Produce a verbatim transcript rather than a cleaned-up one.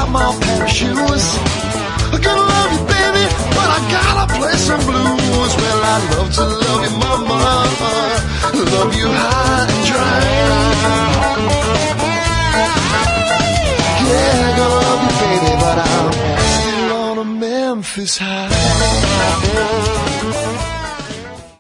got my pair of shoes. I'm gonna love you, baby, but I gotta play some blues. Well, I love to love you, mama, love you high and dry. Yeah, I gonna love you, baby, but I'm still on a Memphis high.